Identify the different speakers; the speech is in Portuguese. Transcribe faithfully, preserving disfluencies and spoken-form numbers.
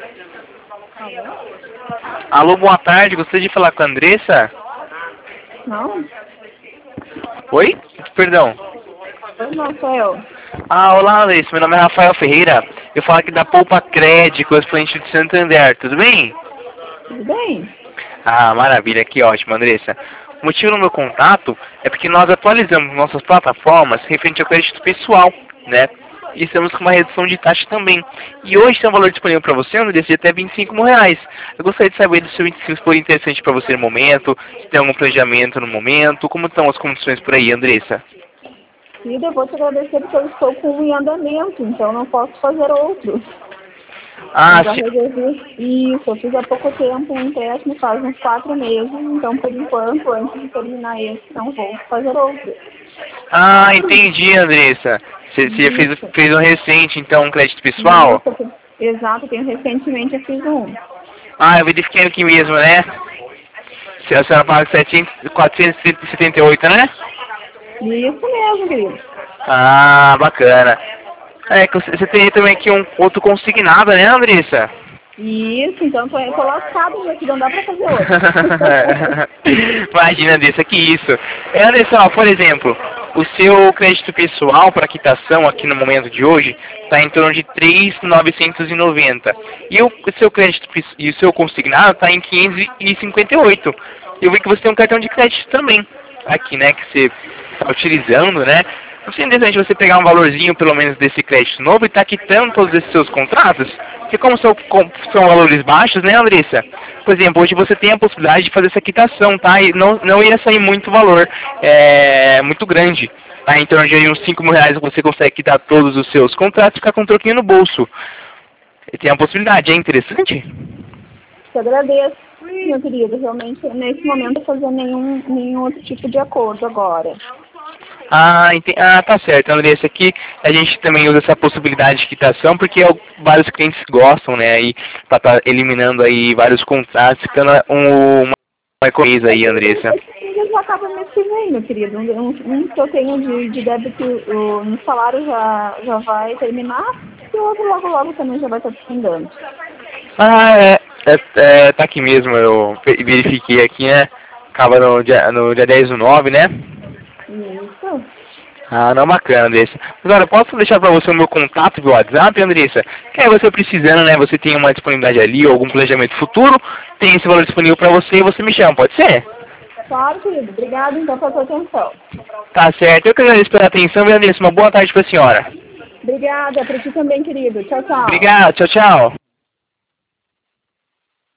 Speaker 1: Alô?
Speaker 2: Alô, boa tarde. Gostaria de falar com a Andressa?
Speaker 1: Não?
Speaker 2: Oi? Perdão.
Speaker 1: Oi, não, sou eu.
Speaker 2: Ah, olá, Andressa. Meu nome é Rafael Ferreira. Eu falo aqui da Poupa Crédito, correspondente de Santander. Tudo bem?
Speaker 1: Tudo bem?
Speaker 2: Ah, maravilha. Que ótimo, Andressa. O motivo do meu contato é porque nós atualizamos nossas plataformas referente ao crédito pessoal, né? E estamos com uma redução de taxa também. E hoje tem um valor disponível para você, Andressa, de até vinte e cinco mil reais. Eu gostaria de saber se isso for interessante para você no momento, se tem algum planejamento no momento, como estão as condições por aí, Andressa?
Speaker 1: Querida, eu vou te agradecer porque eu estou com um em andamento, então não posso fazer outro.
Speaker 2: Ah,
Speaker 1: Eu já
Speaker 2: se...
Speaker 1: resolvi isso, eu fiz há pouco tempo um empréstimo, faz uns quatro meses, então por enquanto, antes de terminar esse, não vou fazer outro.
Speaker 2: ah, entendi, Andressa. Você você fez,
Speaker 1: Isso,
Speaker 2: fez um recente, então, um crédito pessoal?
Speaker 1: isso, exato, tenho recentemente eu fiz um.
Speaker 2: Ah, eu verifiquei aqui mesmo, né? Se a senhora paga setecentos, quatrocentos e setenta e oito, né?
Speaker 1: Isso mesmo, querido.
Speaker 2: Ah, bacana. É, que você você tem também aqui um outro consignado, né, Andressa?
Speaker 1: Isso, então tô, tô lascado, aqui não dá pra fazer outro.
Speaker 2: Imagina, Andressa, que isso. É, Andressa, ó, por exemplo, o seu crédito pessoal para quitação aqui no momento de hoje está em torno de três mil novecentos e noventa. E o seu crédito pes- e o seu consignado está em quinhentos e cinquenta e oito. Eu vi que você tem um cartão de crédito também aqui, né, que você está utilizando, né? Não seria interessante você pegar um valorzinho, pelo menos, desse crédito novo e estar quitando todos esses seus contratos? Porque como são, com- são valores baixos, né, Andressa? Por exemplo, hoje você tem a possibilidade de fazer essa quitação, tá? E não, não ia sair muito valor, é, muito grande. Tá? Em torno de aí uns cinco mil reais você consegue quitar todos os seus contratos e ficar com um troquinho no bolso. E tem a possibilidade, é interessante?
Speaker 1: Te agradeço, meu querido. Realmente, nesse momento, eu fazer nenhum, nenhum outro tipo de acordo agora.
Speaker 2: Ah, ente- ah, tá certo, Andressa. Aqui a gente também usa essa possibilidade de quitação porque al- vários clientes gostam, né? Aí, pra tá eliminando aí vários contratos, ficando um, uma uma economia aí, Andressa.
Speaker 1: Esse já acaba mês que vem, meu querido. Um, um, um que eu tenho de, de débito o, no salário já, já vai terminar e o outro logo logo também já vai estar findando.
Speaker 2: Ah, é, é, é, tá aqui mesmo, eu ve- verifiquei aqui, né? Acaba no dia, no dia dez do nove, né?
Speaker 1: Isso.
Speaker 2: Ah, não, bacana, Andressa. Mas olha, posso deixar pra você o meu contato via WhatsApp, Andressa? Que aí você precisando, né? Você tem uma disponibilidade ali, ou algum planejamento futuro, tem esse valor disponível pra você e você me chama, pode ser?
Speaker 1: Claro, querido. Obrigada, então, pela sua atenção.
Speaker 2: Tá certo, eu que agradeço pela atenção, viu, Andressa? Uma boa tarde pra senhora.
Speaker 1: Obrigada. Para ti também, querido. Tchau, tchau.
Speaker 2: Obrigado, tchau, tchau.